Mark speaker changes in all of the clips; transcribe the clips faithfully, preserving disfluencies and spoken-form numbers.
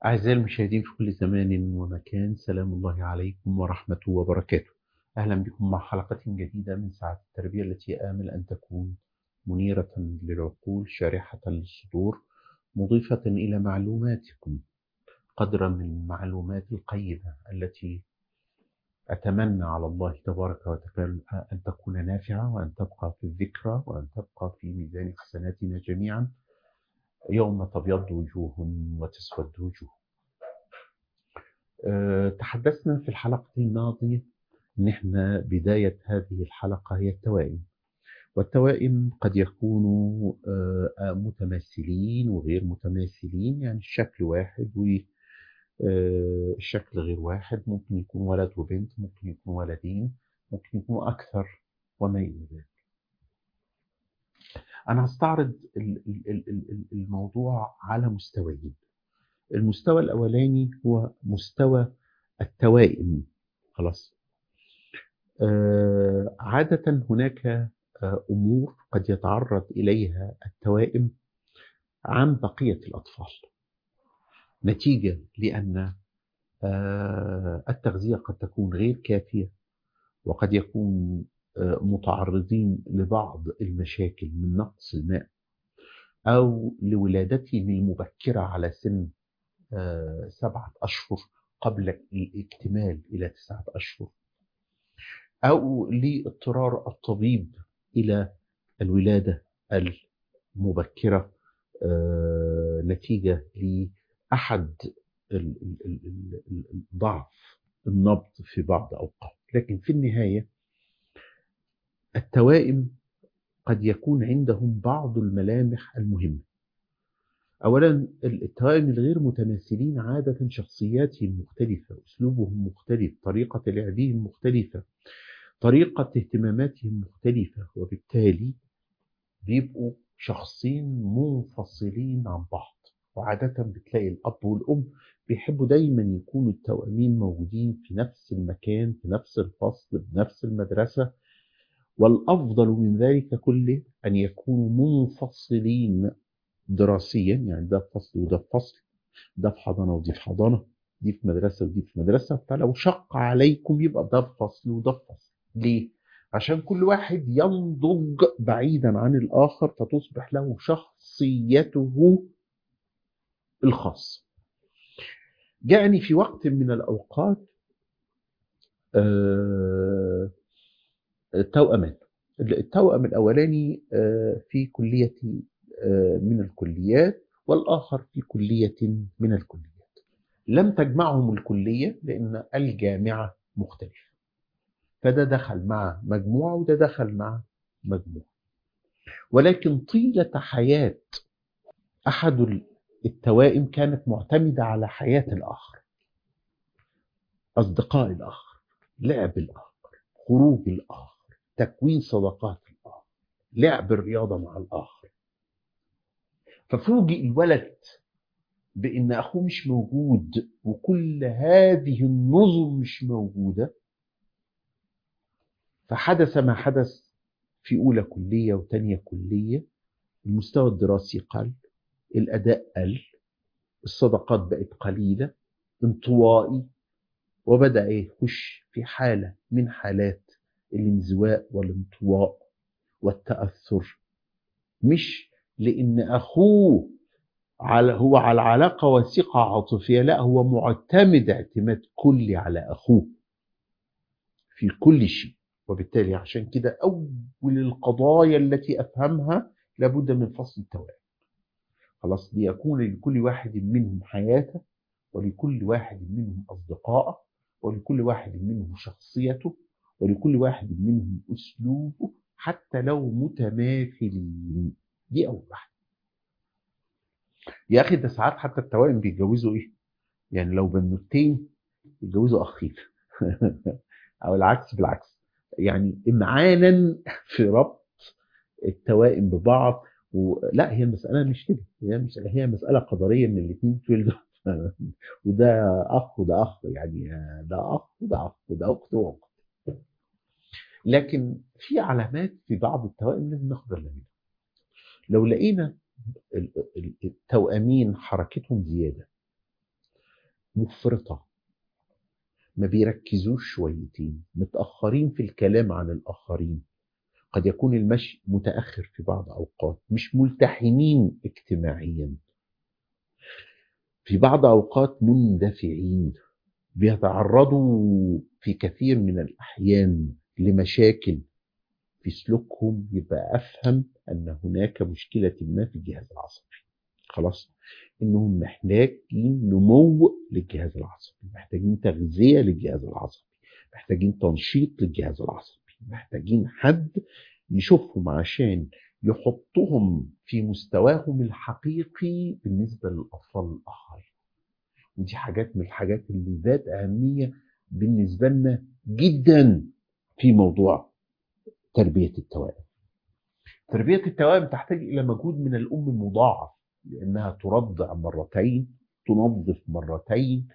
Speaker 1: أعزائي المشاهدين في كل زمان ومكان، سلام الله عليكم ورحمته وبركاته. أهلا بكم مع حلقة جديدة من ساعة التربية، التي آمل أن تكون منيرة للعقول، شارحة للصدور، مضيفة إلى معلوماتكم قدرا من المعلومات القيمة التي أتمنى على الله تبارك وتعالى أن تكون نافعة، وأن تبقى في الذكرى، وأن تبقى في ميزان حسناتنا جميعا يوم تبيض وجوه وتسود وجوه. أه تحدثنا في الحلقة الماضية إن إحنا بداية هذه الحلقة هي التوائم، والتوائم قد يكونوا أه متماثلين وغير متماثلين، يعني الشكل واحد والشكل غير واحد، ممكن يكون ولد وبنت، ممكن يكون ولدين، ممكن يكون أكثر وما إلى ذلك. أنا هستعرض الموضوع على مستويين. المستوى الأولاني هو مستوى التوائم. خلاص. آه عادة هناك آه أمور قد يتعرض إليها التوائم عن بقية الأطفال، نتيجة لأن آه التغذية قد تكون غير كافية، وقد يكون آه متعرضين لبعض المشاكل من نقص الماء، أو لولادتهم المبكرة على سن آه سبعة أشهر قبل الاكتمال إلى تسعة أشهر، أو لاضطرار الطبيب إلى الولادة المبكرة آه نتيجة لأحد ضعف النبض في بعض أوقات. لكن في النهاية التوائم قد يكون عندهم بعض الملامح المهمة. أولا، التوائم الغير متماثلين عادة شخصياتهم مختلفة، أسلوبهم مختلف، طريقة لعبهم مختلفة، طريقة اهتماماتهم مختلفة، وبالتالي بيبقوا شخصين منفصلين عن بعض. وعادة بتلاقي الأب والأم بيحبوا دايما يكونوا التوأمين موجودين في نفس المكان، في نفس الفصل، بنفس المدرسة، والأفضل من ذلك كله أن يكونوا منفصلين دراسيا، يعني ده في فصل وده في فصل، ده في حضانة ودي في حضانة، دي في مدرسة ودي في مدرسة. فلو شق عليكم يبقى ده في فصل وده في فصل. ليه؟ عشان كل واحد ينضج بعيدا عن الآخر، فتصبح له شخصيته الخاصة. جاءني في وقت من الأوقات آه توأمان. التوأم الأولاني آه في كلية آه من الكليات، والآخر في كلية من الكليات. لم تجمعهم الكلية لأن الجامعة مختلفة، فده دخل مع مجموعة وده دخل مع مجموعة. ولكن طيلة حياة أحد التوائم كانت معتمدة على حياة الآخر، أصدقاء الآخر، لعب الآخر، خروج الآخر، تكوين صداقات الآخر، لعب الرياضة مع الآخر. ففوجئ الولد بأن أخوه مش موجود، وكل هذه النظم مش موجودة. فحدث ما حدث في أولى كلية وتانية كلية. المستوى الدراسي قل، الأداء قل، الصداقات بقت قليلة، انطوائي، وبدأ يخش في حالة من حالات الانزواء والانطواء والتأثر، مش لأن أخوه على هو على علاقة وثيقة عاطفية، لا، هو معتمد اعتماد كلي على أخوه في كل شيء. وبالتالي عشان كده أول القضايا التي أفهمها لابد من فصل التوائم. خلاص، ليكون لكل واحد منهم حياته، ولكل واحد منهم أصدقائه، ولكل واحد منهم شخصيته، ولكل واحد منهم أسلوبه، حتى لو متماثلين. دي أول واحدة. يا أخي ده ساعات حتى التوائم بيتجوزوا إيه؟ يعني لو بنوتين يتجوزوا أخين أو العكس بالعكس، يعني إمعانا في ربط التوائم ببعض. ولا هي المسألة مش كده، هي مش هي مسألة قدرية ان الاثنين تولدوا وده أخ وده أخ، يعني ده أخ وده أخ وده أخت وأخت. لكن في علامات في بعض التوائم لازم ناخد بالنا منها. لو لقينا التوأمين حركتهم زيادة، مفرطة، ما بيركزوش شويتين، متأخرين في الكلام عن الآخرين. قد يكون المشي متأخر في بعض أوقات، مش ملتحمين اجتماعيا، في بعض أوقات مندفعين، بيتعرضوا في كثير من الأحيان لمشاكل في سلوكهم. يبقى أفهم أن هناك مشكلة ما في الجهاز العصبي. خلاص، إنهم محتاجين نمو للجهاز العصبي، محتاجين تغذية للجهاز العصبي، محتاجين تنشيط للجهاز العصبي، محتاجين حد يشوفهم عشان يحطهم في مستواهم الحقيقي بالنسبة للأطفال الآخرين. ودي حاجات من الحاجات اللي ذات أهمية بالنسبة لنا جدا في موضوع تربية التوائم. تربية التوائم تحتاج إلى مجهود من الأم مضاعف، لأنها ترضع مرتين، تنظف مرتين،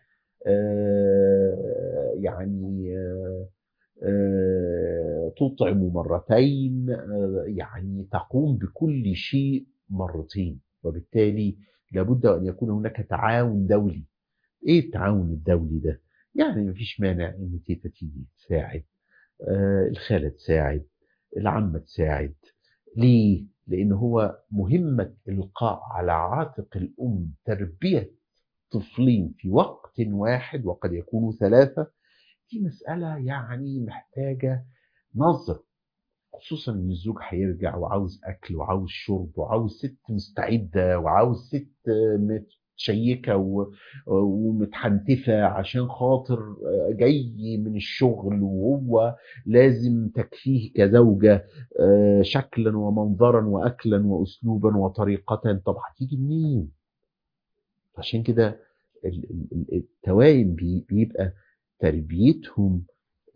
Speaker 1: آه يعني آه آه تطعم مرتين، آه يعني تقوم بكل شيء مرتين. وبالتالي لابد أن يكون هناك تعاون دولي. إيه التعاون الدولي ده؟ يعني مفيش مانع إن تيتا تيجي تساعد، آه الخالة تساعد، العمة تساعد. ليه؟ لأن هو مهمة إلقاء على عاتق الأم تربية طفلين في وقت واحد، وقد يكونوا ثلاثة. دي مسألة يعني محتاجة نظر، خصوصا إن الزوج هيرجع وعاوز أكل وعاوز شرب وعاوز ست مستعدة وعاوز ست متشيكة ومتحنتفة عشان خاطر جاي من الشغل، وهو لازم تكفيه كزوجة شكلا ومنظرا وأكلا وأسلوبا وطريقة. طب هتيجي منين؟ عشان كده التوائم بيبقى تربيتهم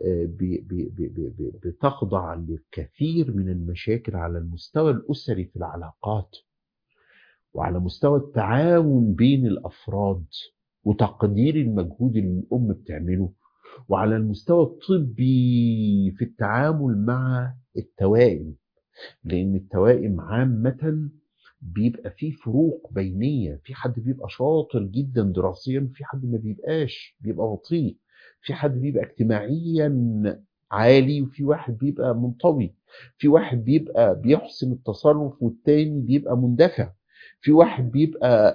Speaker 1: بتخضع لكثير من المشاكل على المستوى الأسري في العلاقات، وعلى مستوى التعاون بين الأفراد وتقدير المجهود اللي الأم بتعمله، وعلى المستوى الطبي في التعامل مع التوائم. لأن التوائم عامة بيبقى فيه فروق بينية، في حد بيبقى شاطر جدا دراسيا، في حد ما بيبقاش، بيبقى بطيء، في حد بيبقى اجتماعيا عالي، وفي واحد بيبقى منطوي، في واحد بيبقى بيحسن التصرف والتاني بيبقى مندفع، في واحد بيبقى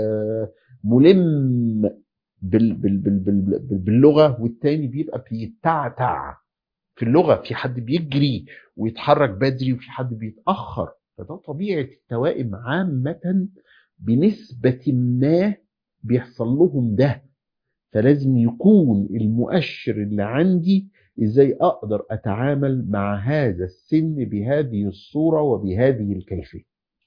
Speaker 1: ملم باللغة والتاني بيبقى بيتعتع في اللغة، في حد بيجري ويتحرك بدري وفي حد بيتأخر. فده طبيعة التوائم عامة، بنسبة ما بيحصل لهم ده. فلازم يكون المؤشر اللي عندي ازاي اقدر اتعامل مع هذا السن بهذه الصورة وبهذه الكيفية.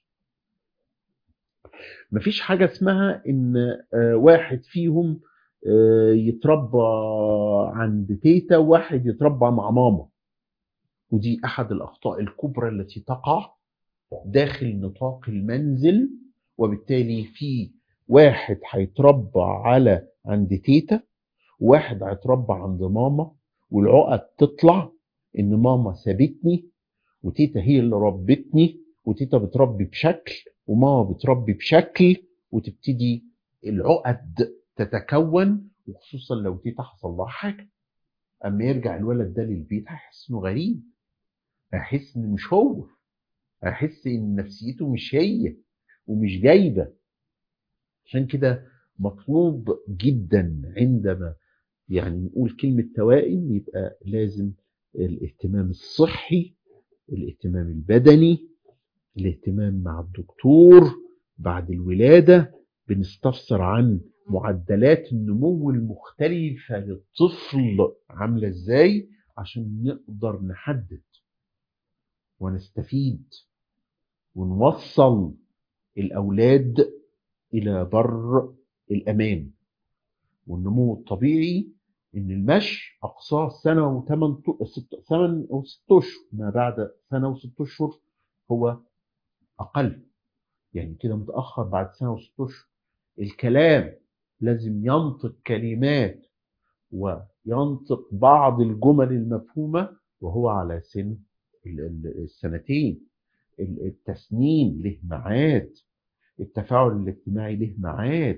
Speaker 1: مفيش حاجة اسمها ان واحد فيهم يتربى عند تيتا وواحد يتربى مع ماما. ودي احد الاخطاء الكبرى التي تقع داخل نطاق المنزل. وبالتالي في واحد هيتربى على عند تيتا، واحد هيتربى عند ماما، والعقد تطلع ان ماما سابتني وتيتا هي اللي ربتني، وتيتا بتربي بشكل وماما بتربي بشكل، وتبتدي العقد تتكون. وخصوصا لو تيتا حصل لها حاجه، اما يرجع الولد ده للبيت هيحس انه غريب، هيحس انه مش هو، هيحس ان نفسيته مش هي ومش جايبه. عشان كده مطلوب جدا عندما يعني نقول كلمة توائم يبقى لازم الاهتمام الصحي، الاهتمام البدني، الاهتمام مع الدكتور بعد الولادة. بنستفسر عن معدلات النمو المختلفة للطفل عاملة ازاي عشان نقدر نحدد ونستفيد ونوصل الأولاد إلى بر الأمان. والنمو الطبيعي إن المشي أقصاه سنة وثمان سنة وست أشهر، ما بعد سنة وست أشهر هو أقل، يعني كده متأخر بعد سنة وست أشهر. الكلام لازم ينطق كلمات وينطق بعض الجمل المفهومة وهو على سن السنتين. التسنين له ميعاد، التفاعل الاجتماعي له ميعاد،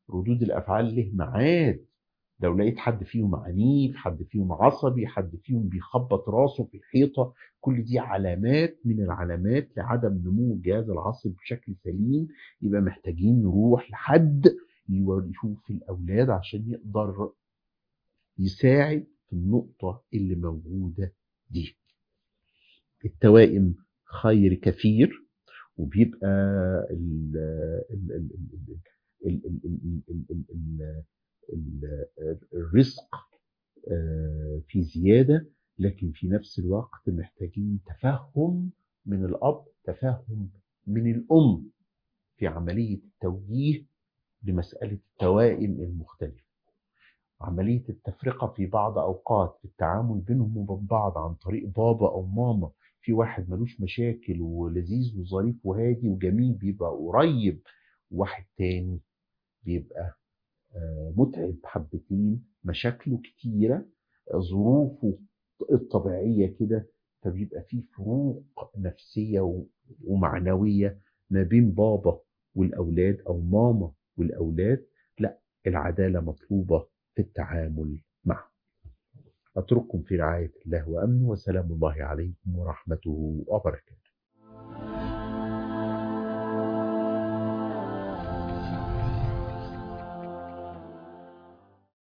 Speaker 1: ردود الأفعال له معاد. لو لقيت حد فيهم عنيف، حد فيهم عصبي، حد فيهم بيخبط راسه في الحيطة، كل دي علامات من العلامات لعدم نمو الجهاز العصبي بشكل سليم. يبقى محتاجين نروح لحد يشوف الأولاد عشان يقدر يساعد في النقطة اللي موجودة دي. التوائم خير كثير، وبيبقى ال ال ال ال ال ال ال ال ال الرزق في زيادة، لكن في نفس الوقت محتاجين تفهم من الأب، تفهم من الأم في عملية التوجيه لمسألة التوائم المختلفة، عملية التفرقة في بعض أوقات في التعامل بينهم وبين بعض عن طريق بابا أو ماما. في واحد ملوش مشاكل ولذيذ وظريف وهادي وجميل بيبقى قريب، واحد تاني بيبقى متعب حبتين، مشاكله كتيرة، ظروفه الطبيعية كده، فبيبقى فيه فروق نفسية ومعنوية ما بين بابا والأولاد أو ماما والأولاد. لا، العدالة مطلوبة في التعامل معه. أترككم في رعاية الله وأمنه، وسلام الله عليكم ورحمته وبركاته.